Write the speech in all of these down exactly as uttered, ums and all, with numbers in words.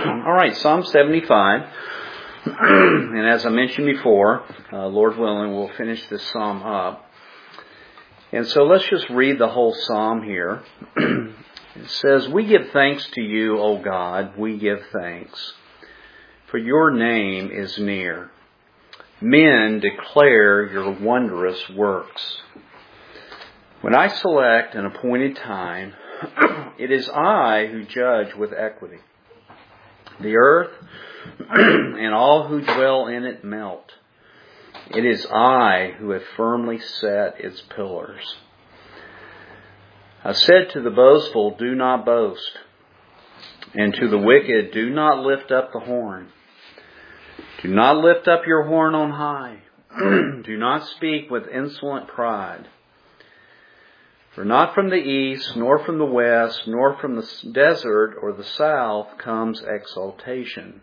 All right, Psalm seventy-five. And as I mentioned before, uh, Lord willing, we'll finish this psalm up. And so let's just read the whole psalm here. It says, "We give thanks to you, O God, we give thanks. For your name is near. Men declare your wondrous works. When I select an appointed time, it is I who judge with equity. The earth and all who dwell in it melt. It is I who have firmly set its pillars. I said to the boastful, do not boast, and to the wicked, do not lift up the horn. Do not lift up your horn on high. Do not speak with insolent pride. For not from the east, nor from the west, nor from the desert or the south comes exaltation.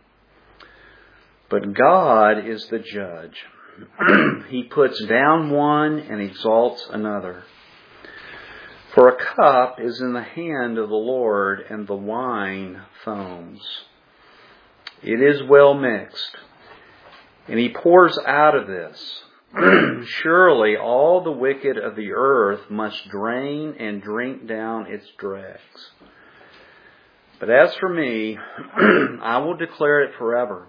But God is the judge. He puts down one and exalts another. For a cup is in the hand of the Lord, and the wine foams. It is well mixed, and He pours out of this. Surely all the wicked of the earth must drain and drink down its dregs. But as for me, I will declare it forever.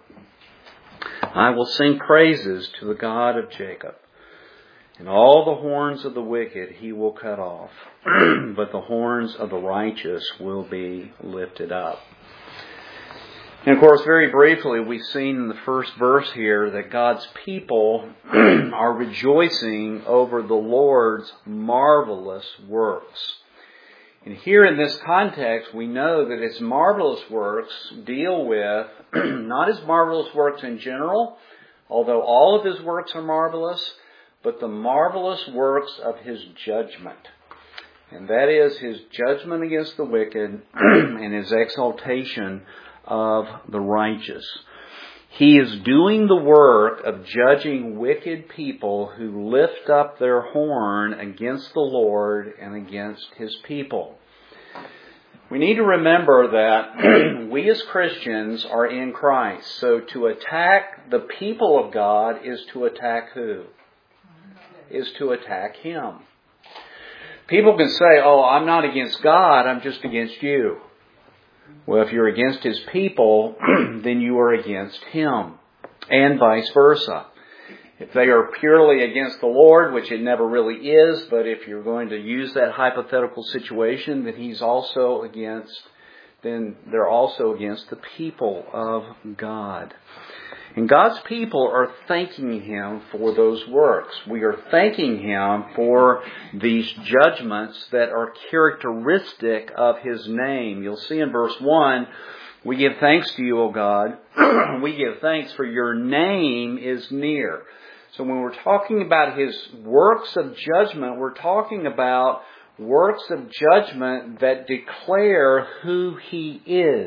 I will sing praises to the God of Jacob. And all the horns of the wicked He will cut off, but the horns of the righteous will be lifted up." And of course, very briefly, we've seen in the first verse here that God's people are rejoicing over the Lord's marvelous works. And here in this context, we know that His marvelous works deal with not His marvelous works in general, although all of His works are marvelous, but the marvelous works of His judgment. And that is His judgment against the wicked and His exaltation of the righteous. He is doing the work of judging wicked people who lift up their horn against the Lord and against His people. We need to remember that we as Christians are in Christ. So to attack the people of God is to attack who? Is to attack Him. People can say, oh, I'm not against God, I'm just against you. Well, if you're against His people, then you are against Him, and vice versa. If they are purely against the Lord, which it never really is, but if you're going to use that hypothetical situation, that He's also against, then they're also against the people of God. And God's people are thanking Him for those works. We are thanking Him for these judgments that are characteristic of His name. You'll see in verse one, we give thanks to you, O God. We give thanks for your name is near. So when we're talking about His works of judgment, we're talking about works of judgment that declare who He is.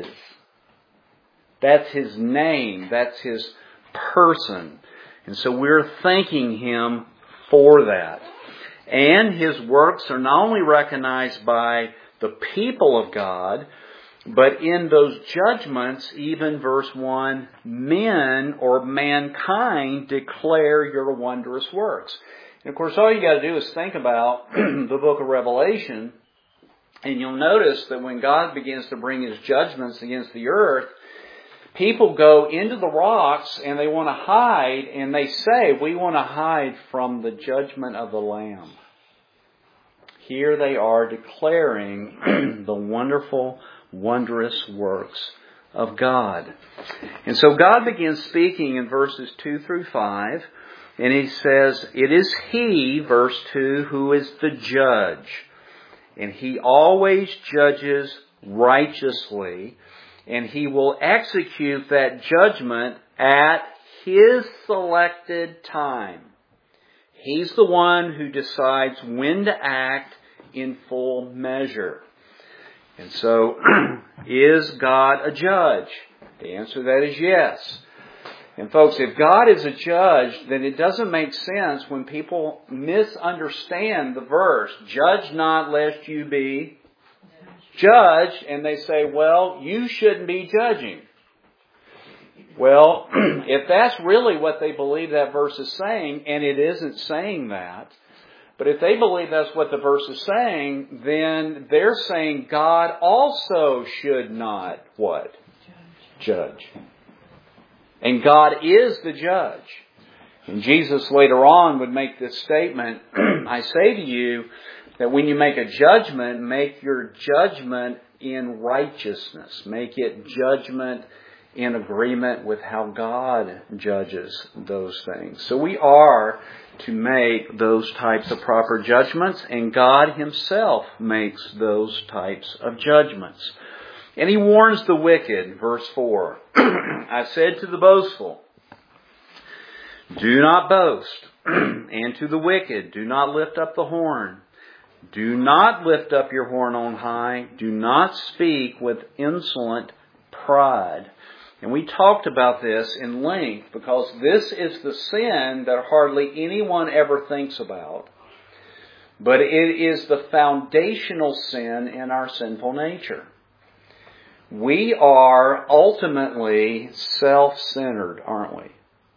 That's His name. That's His person. And so we're thanking Him for that. And His works are not only recognized by the people of God, but in those judgments, even verse one, men or mankind declare your wondrous works. And of course, all you got to do is think about the book of Revelation, and you'll notice that when God begins to bring His judgments against the earth, people go into the rocks and they want to hide, and they say, we want to hide from the judgment of the Lamb. Here they are declaring the wonderful, wondrous works of God. And so God begins speaking in verses two through five, and He says, it is He, verse two, who is the judge. And He always judges righteously, and He will execute that judgment at His selected time. He's the one who decides when to act in full measure. And so, is God a judge? The answer to that is yes. And folks, if God is a judge, then it doesn't make sense when people misunderstand the verse, judge not lest you be judged, and they say, well, you shouldn't be judging. Well, if that's really what they believe that verse is saying, and it isn't saying that, but if they believe that's what the verse is saying, then they're saying God also should not, what? Judge. And God is the judge. And Jesus later on would make this statement, I say to you that when you make a judgment, make your judgment in righteousness. Make it judgment in agreement with how God judges those things. So we are to make those types of proper judgments, and God Himself makes those types of judgments. And He warns the wicked, verse four, I said to the boastful, do not boast, and to the wicked, do not lift up the horn. Do not lift up your horn on high. Do not speak with insolent pride. And we talked about this in length because this is the sin that hardly anyone ever thinks about. But it is the foundational sin in our sinful nature. We are ultimately self-centered, aren't we?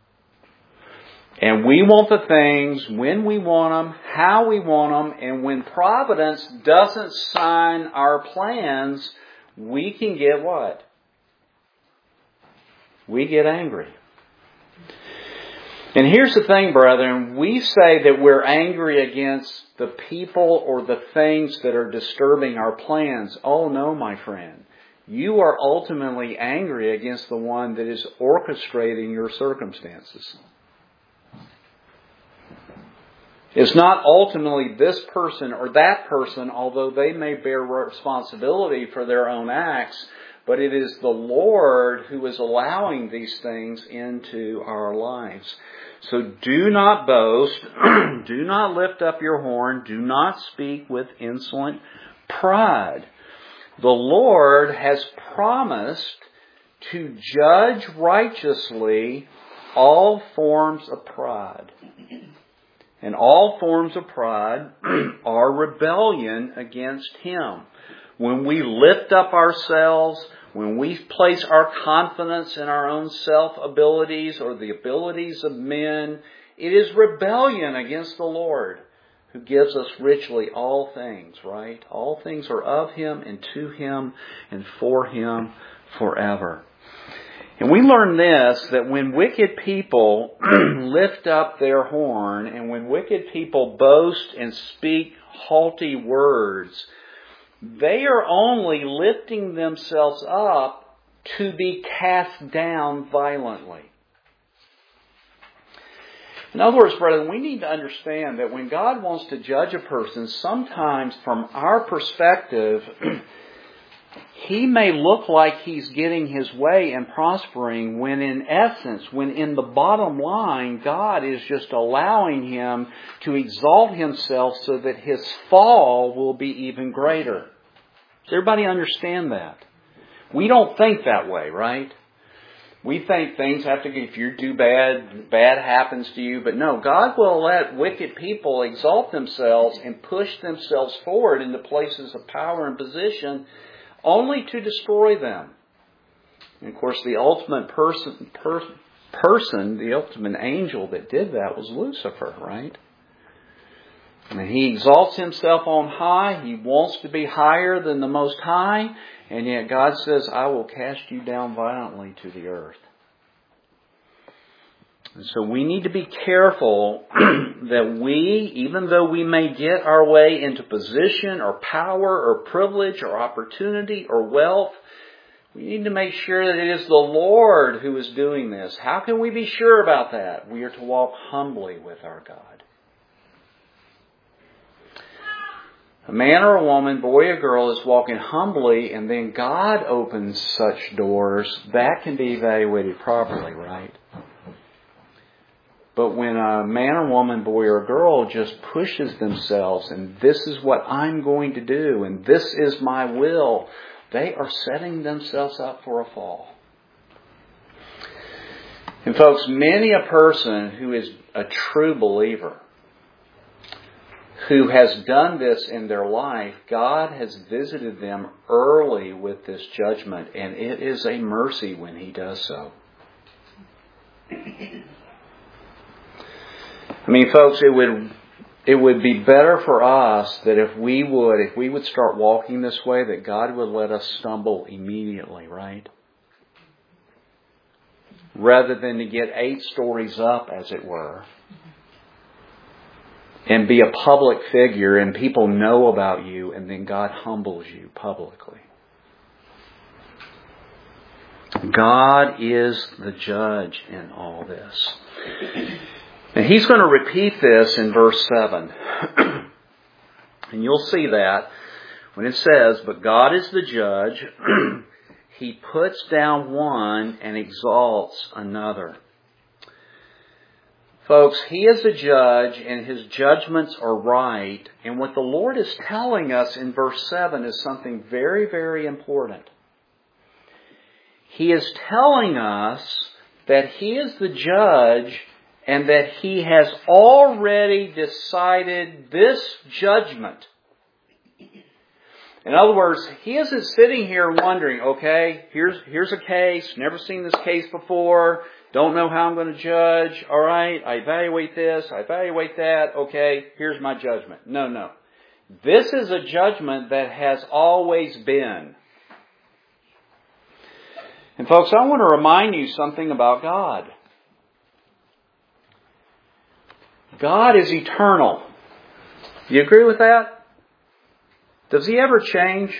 And we want the things when we want them, how we want them, and when Providence doesn't sign our plans, we can get what? We get angry. And here's the thing, brethren. We say that we're angry against the people or the things that are disturbing our plans. Oh no, my friend. You are ultimately angry against the one that is orchestrating your circumstances. It's not ultimately this person or that person, although they may bear responsibility for their own acts, but it is the Lord who is allowing these things into our lives. So do not boast, do not lift up your horn, do not speak with insolent pride. The Lord has promised to judge righteously all forms of pride. And all forms of pride are rebellion against Him. When we lift up ourselves, when we place our confidence in our own self-abilities or the abilities of men, it is rebellion against the Lord who gives us richly all things, right? All things are of Him and to Him and for Him forever. And we learn this, that when wicked people lift up their horn and when wicked people boast and speak haughty words, they are only lifting themselves up to be cast down violently. In other words, brethren, we need to understand that when God wants to judge a person, sometimes from our perspective, He may look like He's getting His way and prospering when in essence, when in the bottom line, God is just allowing him to exalt himself so that his fall will be even greater. Does everybody understand that? We don't think that way, right? We think things have to, if you do bad, bad happens to you. But no, God will let wicked people exalt themselves and push themselves forward into places of power and position only to destroy them. And of course, the ultimate person, per, person, the ultimate angel that did that was Lucifer, right? And he exalts himself on high. He wants to be higher than the Most High. And yet God says, I will cast you down violently to the earth. And so we need to be careful that we, even though we may get our way into position or power or privilege or opportunity or wealth, we need to make sure that it is the Lord who is doing this. How can we be sure about that? We are to walk humbly with our God. A man or a woman, boy or girl, is walking humbly, and then God opens such doors. That can be evaluated properly, right? But when a man or woman, boy or girl, just pushes themselves, and this is what I'm going to do, and this is my will, they are setting themselves up for a fall. And folks, many a person who is a true believer, who has done this in their life, God has visited them early with this judgment, and it is a mercy when He does so. I mean, folks, it would it would be better for us that if we would, if we would start walking this way, that God would let us stumble immediately, right? Rather than to get eight stories up, as it were, and be a public figure and people know about you and then God humbles you publicly. God is the judge in all this. And He's going to repeat this in verse seven. And you'll see that when it says, "But God is the judge. He puts down one and exalts another." Folks, He is a judge and His judgments are right. And what the Lord is telling us in verse seven is something very, very important. He is telling us that He is the judge and that He has already decided this judgment. In other words, He isn't sitting here wondering, okay, here's here's a case, never seen this case before, don't know how I'm going to judge, all right, I evaluate this, I evaluate that, okay, here's my judgment. No, no. This is a judgment that has always been. And folks, I want to remind you something about God. God is eternal. Do you agree with that? Does He ever change?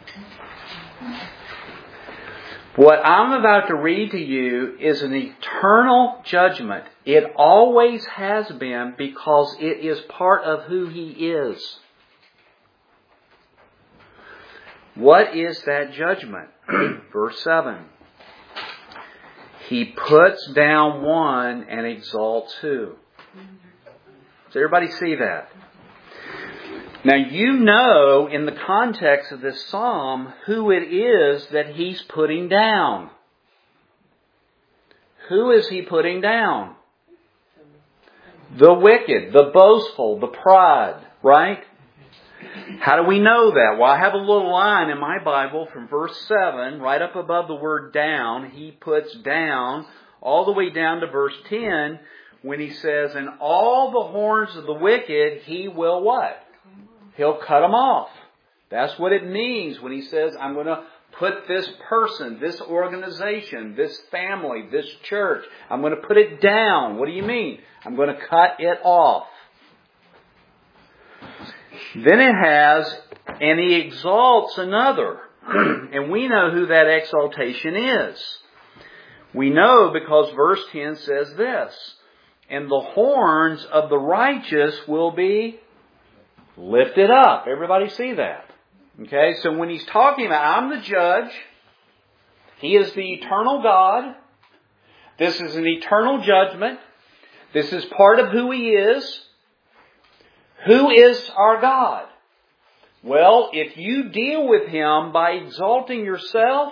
What I'm about to read to you is an eternal judgment. It always has been because it is part of who He is. What is that judgment? Verse seven. He puts down one and exalts who? Does everybody see that? Now you know in the context of this psalm who it is that He's putting down. Who is He putting down? The wicked, the boastful, the pride, right? How do we know that? Well, I have a little line in my Bible from verse seven, right up above the word down. He puts down all the way down to verse ten when He says, "And all the horns of the wicked He will" what? He'll cut them off. That's what it means when He says, I'm going to put this person, this organization, this family, this church, I'm going to put it down. What do you mean? I'm going to cut it off. Then it has, and He exalts another. And we know who that exaltation is. We know because verse ten says this, "And the horns of the righteous will be lifted up." Everybody see that? Okay, so when He's talking about, I'm the judge. He is the eternal God. This is an eternal judgment. This is part of who He is. Who is our God? Well, if you deal with Him by exalting yourself,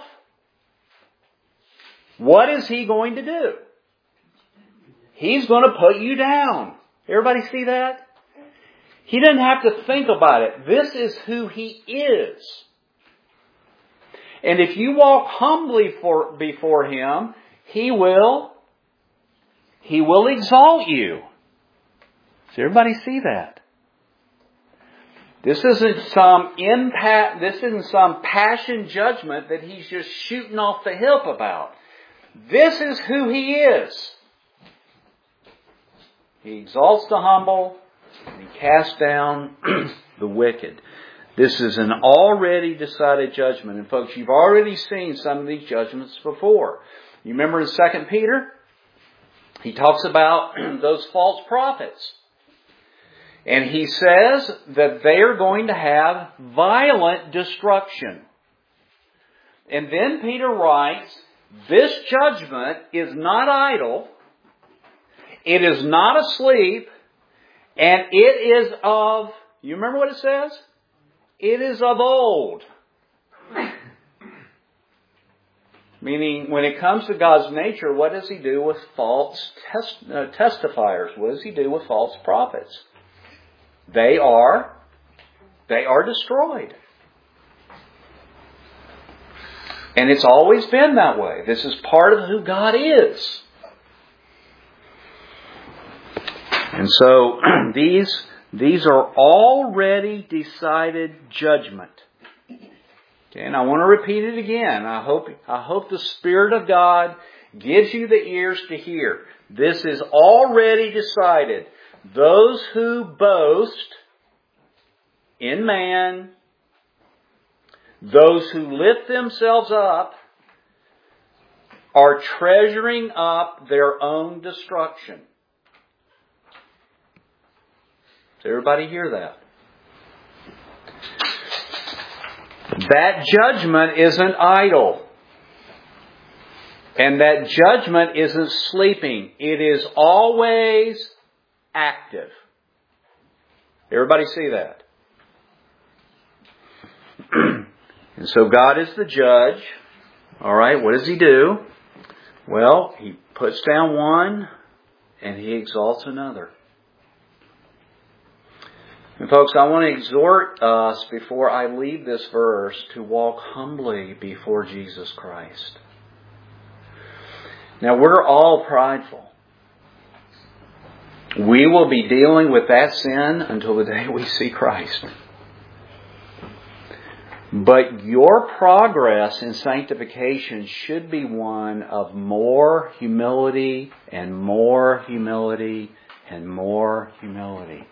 what is He going to do? He's going to put you down. Everybody see that? He doesn't have to think about it. This is who He is. And if you walk humbly for, before Him, He will, He will exalt you. Does everybody see that? This isn't some impact, this isn't some passion judgment that He's just shooting off the hip about. This is who He is. He exalts the humble, and He casts down the wicked. This is an already decided judgment. And folks, you've already seen some of these judgments before. You remember in Second Peter? He talks about those false prophets. And he says that they are going to have violent destruction. And then Peter writes, this judgment is not idle. It is not asleep. And it is of, you remember what it says? It is of old. Meaning, when it comes to God's nature, what does He do with false test, uh, testifiers? What does He do with false prophets? They are, they are destroyed. And it's always been that way. This is part of who God is. And so these, these are already decided judgment. Okay, and I want to repeat it again. I hope, I hope the Spirit of God gives you the ears to hear. This is already decided. Those who boast in man, those who lift themselves up, are treasuring up their own destruction. Does everybody hear that? That judgment isn't idle. And that judgment isn't sleeping. It is always active. Everybody see that? And so God is the judge. All right, what does He do? Well, He puts down one and He exalts another. And folks, I want to exhort us before I leave this verse to walk humbly before Jesus Christ. Now, we're all prideful. We will be dealing with that sin until the day we see Christ. But your progress in sanctification should be one of more humility and more humility and more humility.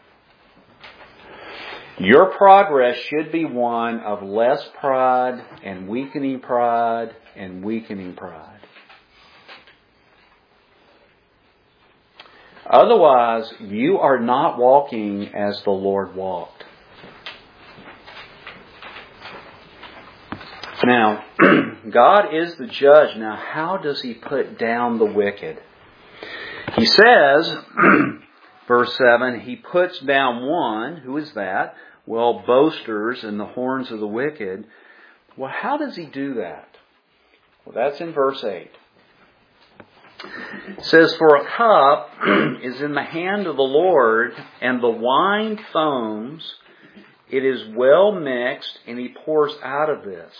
Your progress should be one of less pride and weakening pride and weakening pride. Otherwise, you are not walking as the Lord walked. Now, God is the judge. Now, how does He put down the wicked? He says, verse seven, He puts down one. Who is that? Well, boasters and the horns of the wicked. Well, how does He do that? Well, that's in verse eight. It says, for a cup is in the hand of the Lord, and the wine foams. It is well mixed, and He pours out of this.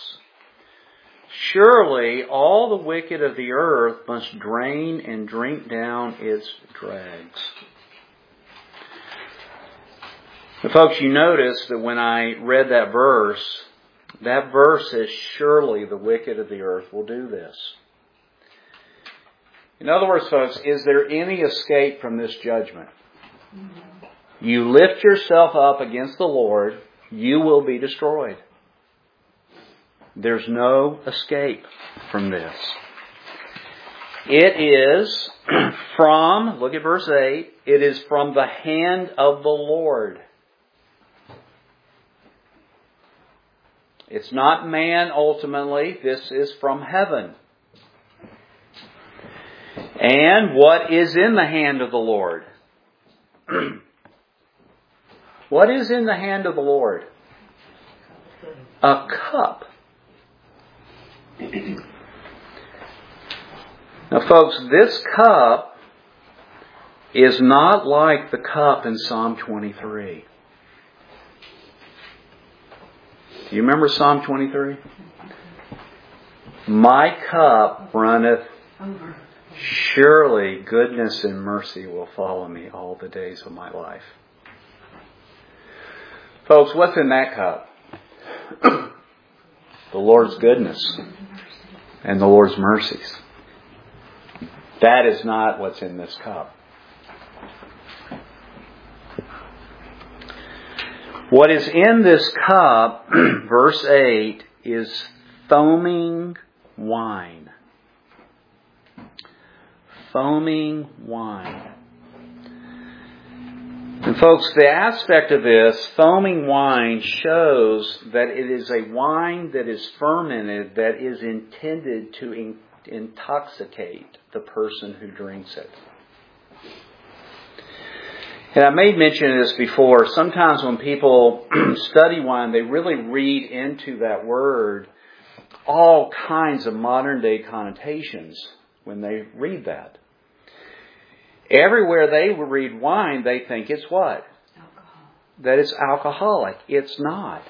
Surely all the wicked of the earth must drain and drink down its dregs. Now, folks, you notice that when I read that verse, that verse says, surely the wicked of the earth will do this. In other words, folks, is there any escape from this judgment? You lift yourself up against the Lord, you will be destroyed. There's no escape from this. It is from, look at verse eight, it is from the hand of the Lord. It's not man ultimately, this is from heaven. And what is in the hand of the Lord? What is in the hand of the Lord? A cup. Now, folks, this cup is not like the cup in Psalm twenty-three. Do you remember Psalm twenty-three? My cup runneth over. Surely goodness and mercy will follow me all the days of my life. Folks, what's in that cup? The Lord's goodness and the Lord's mercies. That is not what's in this cup. What is in this cup, verse eight, is foaming wine. Foaming wine. And folks, the aspect of this, foaming wine, shows that it is a wine that is fermented, that is intended to in- intoxicate the person who drinks it. And I made mention of this before. Sometimes when people study wine, they really read into that word all kinds of modern day connotations when they read that. Everywhere they read wine, they think it's what? Alcohol. That it's alcoholic. It's not.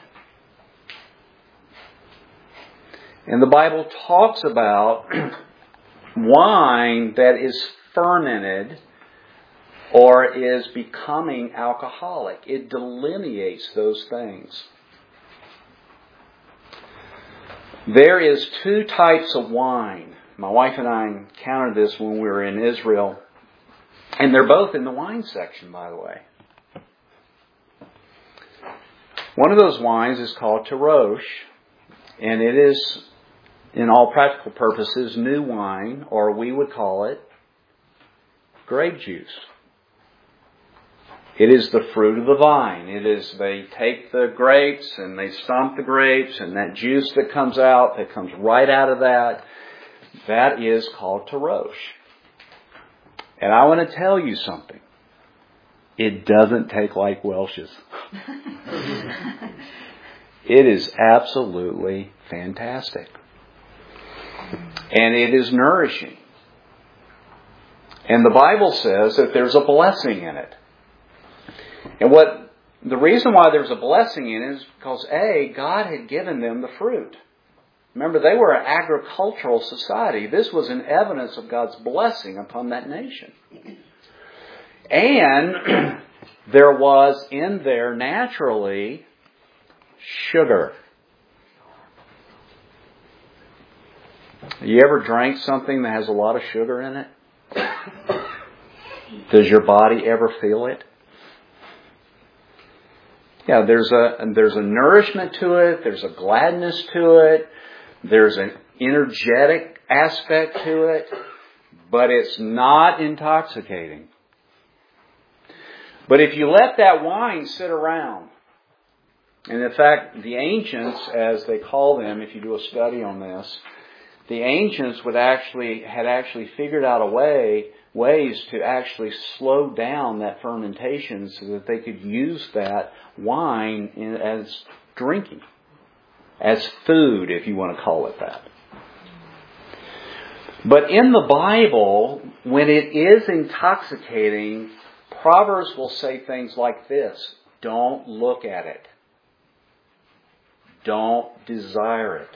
And the Bible talks about wine that is fermented or is becoming alcoholic. It delineates those things. There is two types of wine. My wife and I encountered this when we were in Israel. And they're both in the wine section, by the way. One of those wines is called Tirosh. And it is, in all practical purposes, new wine, or we would call it grape juice. It is the fruit of the vine. It is, they take the grapes and they stomp the grapes, and that juice that comes out, that comes right out of that, that is called Tirosh. And I want to tell you something. It doesn't taste like Welch's. It is absolutely fantastic. And it is nourishing. And the Bible says that there's a blessing in it. And what the reason why there's a blessing in it is because, A, God had given them the fruit. Remember, they were an agricultural society. This was an evidence of God's blessing upon that nation. And there was in there naturally sugar. You ever drank something that has a lot of sugar in it? Does your body ever feel it? Yeah, there's a there's a nourishment to it. There's a gladness to it. There's an energetic aspect to it. But it's not intoxicating. But if you let that wine sit around, and in fact, the ancients, as they call them, if you do a study on this, the ancients would actually had actually figured out a way ways to actually slow down that fermentation so that they could use that wine in, as drinking, as food, if you want to call it that. But in the Bible, when it is intoxicating, Proverbs will say things like this: don't look at it. Don't desire it.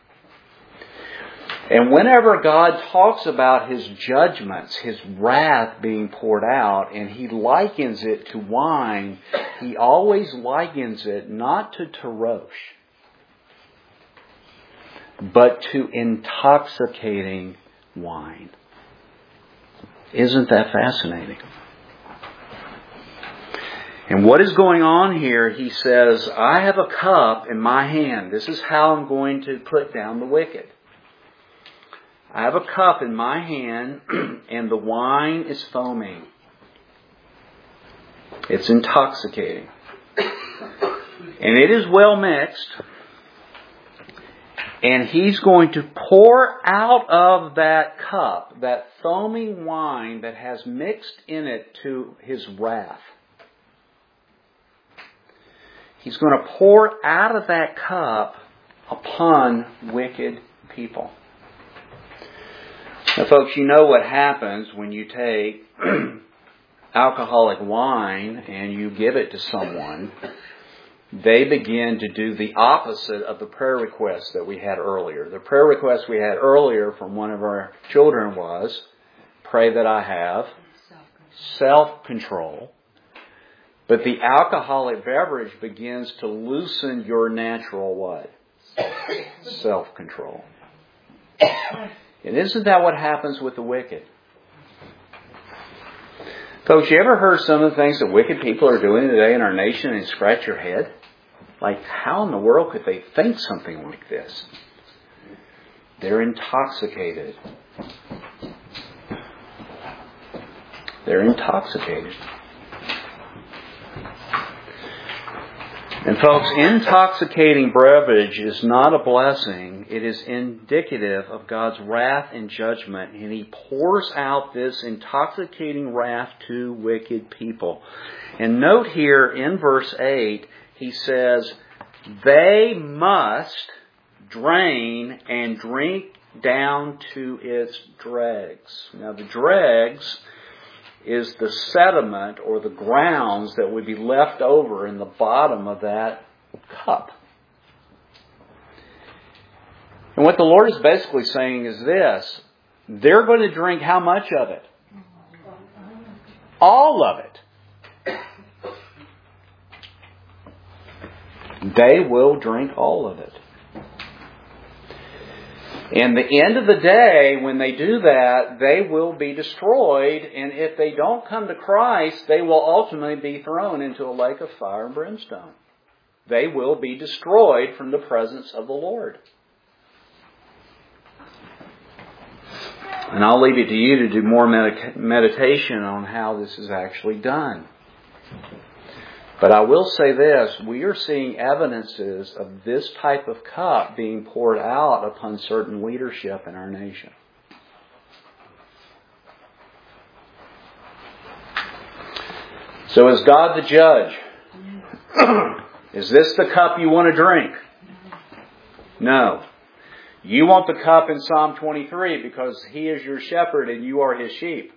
And whenever God talks about His judgments, His wrath being poured out, and He likens it to wine, He always likens it not to Tirosh, but to intoxicating wine. Isn't that fascinating? And what is going on here, He says, I have a cup in my hand. This is how I'm going to put down the wicked. I have a cup in my hand, and the wine is foaming. It's intoxicating. And it is well mixed. And He's going to pour out of that cup, that foaming wine that has mixed in it to His wrath. He's going to pour out of that cup upon wicked people. Now, folks, you know what happens when you take alcoholic wine and you give it to someone. They begin to do the opposite of the prayer request that we had earlier. The prayer request we had earlier from one of our children was, pray that I have self-control. But the alcoholic beverage begins to loosen your natural what? Self-control. And isn't that what happens with the wicked? Folks, you ever heard some of the things that wicked people are doing today in our nation and scratch your head? Like, how in the world could they think something like this? They're intoxicated. They're intoxicated. And folks, intoxicating beverage is not a blessing. It is indicative of God's wrath and judgment. And He pours out this intoxicating wrath to wicked people. And note here in verse eight, He says, they must drain and drink down to its dregs. Now the dregs is the sediment or the grounds that would be left over in the bottom of that cup. And what the Lord is basically saying is this: they're going to drink how much of it? all of it. They will drink all of it. And the end of the day, when they do that, they will be destroyed. And if they don't come to Christ, they will ultimately be thrown into a lake of fire and brimstone. They will be destroyed from the presence of the Lord. And I'll leave it to you to do more med- meditation on how this is actually done. But I will say this, we are seeing evidences of this type of cup being poured out upon certain leadership in our nation. So is God the judge? Is this the cup you want to drink? No. You want the cup in Psalm twenty-three because He is your shepherd and you are His sheep.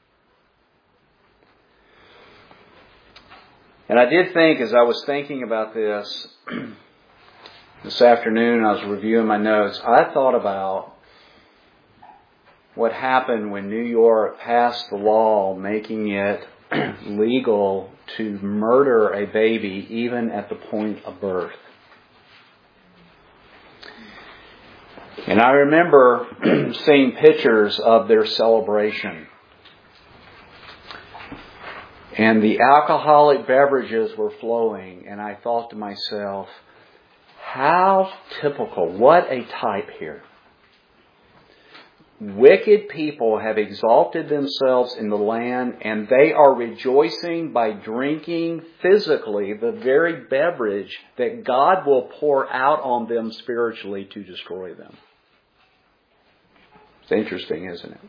And I did think, as I was thinking about this, this afternoon, I was reviewing my notes, I thought about what happened when New York passed the law making it legal to murder a baby even at the point of birth. And I remember seeing pictures of their celebration. And the alcoholic beverages were flowing. And I thought to myself, how typical, what a type here. Wicked people have exalted themselves in the land, and they are rejoicing by drinking physically the very beverage that God will pour out on them spiritually to destroy them. It's interesting, isn't it?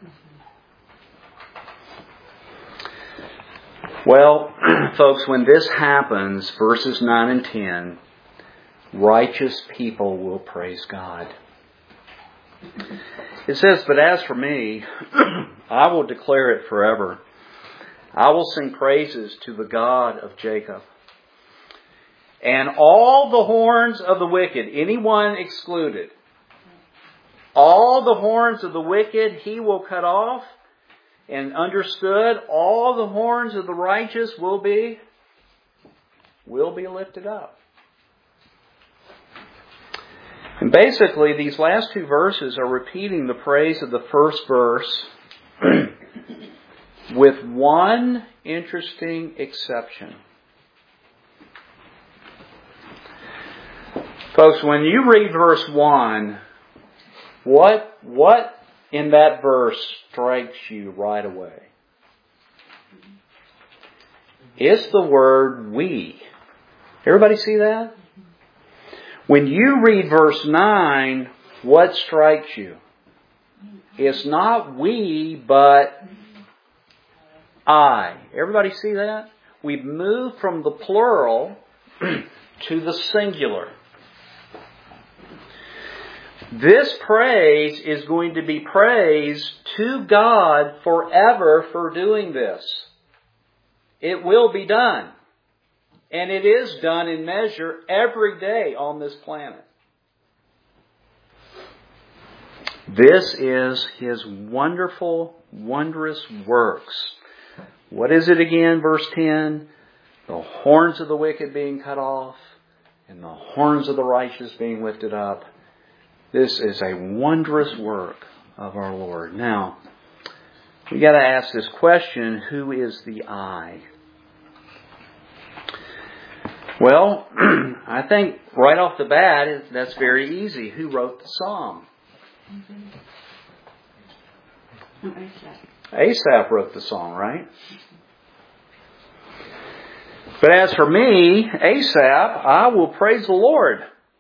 Well, folks, when this happens, verses nine and ten, righteous people will praise God. It says, but as for me, I will declare it forever. I will sing praises to the God of Jacob. And all the horns of the wicked, anyone excluded, all the horns of the wicked He will cut off. And understood, all the horns of the righteous will be, will be lifted up. And basically, these last two verses are repeating the praise of the first verse with one interesting exception. Folks, when you read verse one, what, what in that verse strikes you right away? It's the word we. Everybody see that? When you read verse nine, what strikes you? It's not we, but I. Everybody see that? We've moved from the plural to the singular. This praise is going to be praised to God forever for doing this. It will be done. And it is done in measure every day on this planet. This is His wonderful, wondrous works. What is it again, verse ten? The horns of the wicked being cut off and the horns of the righteous being lifted up. This is a wondrous work of our Lord. Now, we got to ask this question, who is the I? Well, I think right off the bat, that's very easy. Who wrote the psalm? Asaph wrote the song, right? But as for me, Asaph, I will praise the Lord,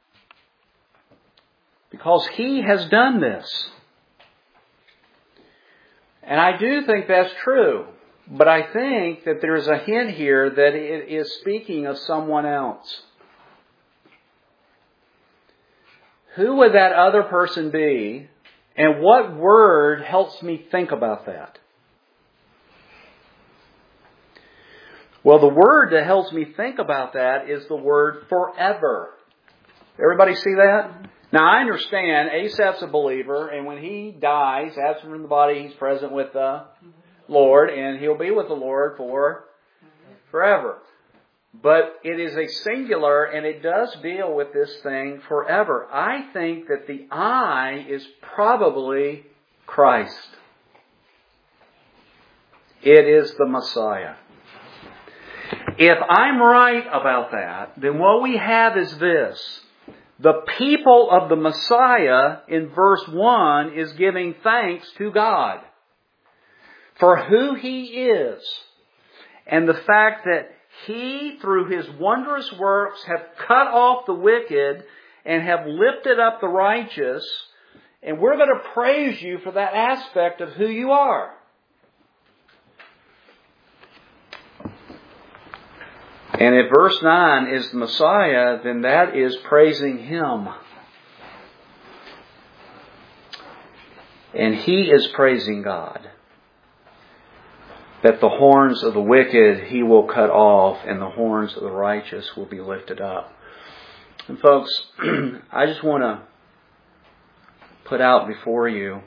because He has done this. And I do think that's true. But I think that there's a hint here that it is speaking of someone else. Who would that other person be? And what word helps me think about that? Well, the word that helps me think about that is the word forever. Everybody see that? Now, I understand Asaph's a believer, and when he dies, absent from the body, he's present with the Lord, and he'll be with the Lord for forever. But it is a singular, and it does deal with this thing forever. I think that the I is probably Christ. It is the Messiah. If I'm right about that, then what we have is this. The people of the Messiah in verse one is giving thanks to God for who He is and the fact that He, through His wondrous works, have cut off the wicked and have lifted up the righteous. And we're going to praise You for that aspect of who You are. And if verse nine is the Messiah, then that is praising Him. And He is praising God. That the horns of the wicked He will cut off and the horns of the righteous will be lifted up. And folks, I just want to put out before you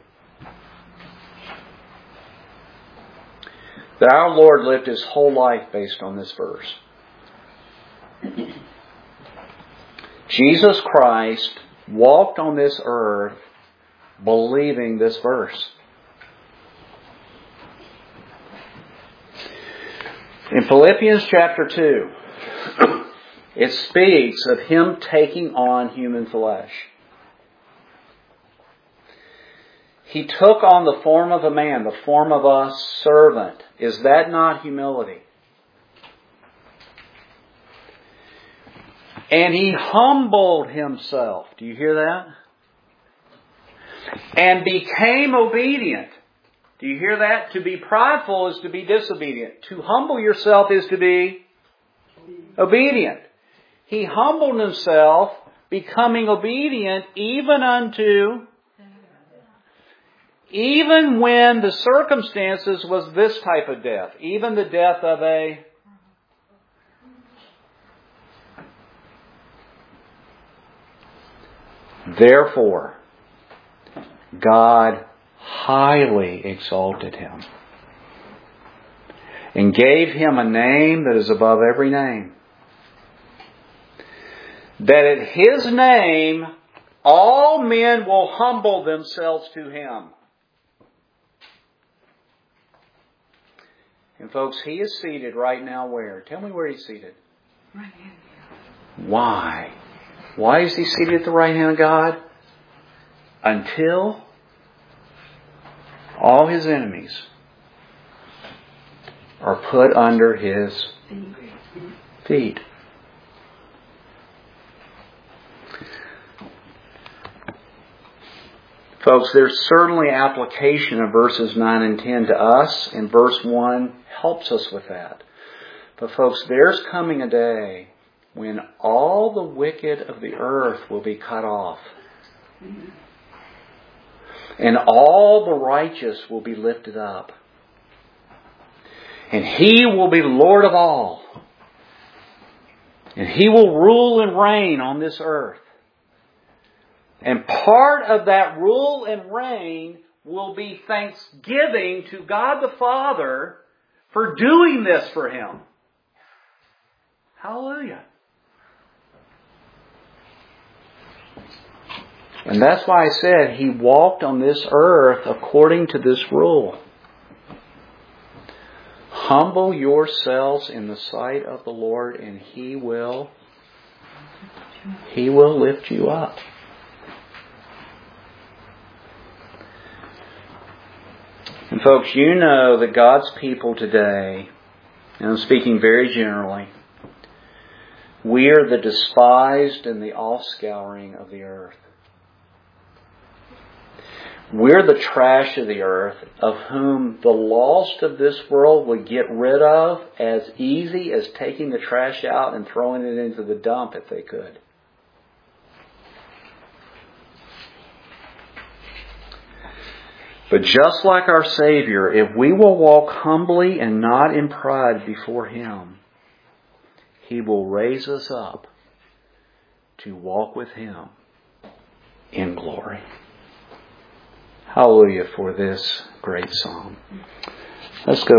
that our Lord lived His whole life based on this verse. Jesus Christ walked on this earth believing this verse. In Philippians chapter two, it speaks of Him taking on human flesh. He took on the form of a man, the form of a servant. Is that not humility? And He humbled Himself. Do you hear that? And became obedient. Do you hear that? To be prideful is to be disobedient. To humble yourself is to be obedient. He humbled Himself, becoming obedient even unto, even when the circumstances was this type of death. Even the death of a Therefore, God highly exalted Him and gave Him a name that is above every name. That at His name all men will humble themselves to Him. And folks, He is seated right now where? Tell me where He's seated. Right here. Why? Why is He seated at the right hand of God? Until all His enemies are put under His feet. Folks, there's certainly application of verses nine and ten to us, and verse one helps us with that. But folks, there's coming a day when all the wicked of the earth will be cut off. And all the righteous will be lifted up. And He will be Lord of all. And He will rule and reign on this earth. And part of that rule and reign will be thanksgiving to God the Father for doing this for Him. Hallelujah. And that's why I said He walked on this earth according to this rule. Humble yourselves in the sight of the Lord, and He will, He will lift you up. And folks, you know that God's people today, and I'm speaking very generally, we are the despised and the offscouring of the earth. We're the trash of the earth, of whom the lost of this world would get rid of as easy as taking the trash out and throwing it into the dump if they could. But just like our Savior, if we will walk humbly and not in pride before Him, He will raise us up to walk with Him in glory. Hallelujah for this great psalm. Let's go